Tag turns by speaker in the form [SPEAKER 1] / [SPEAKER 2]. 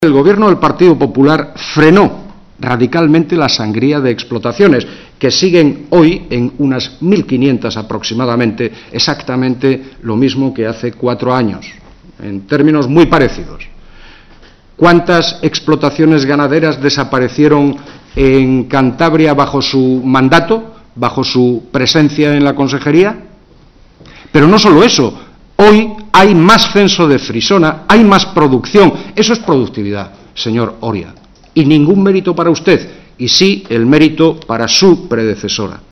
[SPEAKER 1] El Gobierno del Partido Popular frenó radicalmente la sangría de explotaciones, que siguen hoy en unas 1.500 aproximadamente, exactamente lo mismo que hace 4 años, en términos muy parecidos. ¿Cuántas explotaciones ganaderas desaparecieron en Cantabria bajo su mandato, bajo su presencia en la consejería? Pero no solo eso, hoy hay más censo de Frisona, hay más producción. Eso es productividad, señor Oria. Y ningún mérito para usted, y sí el mérito para su predecesora.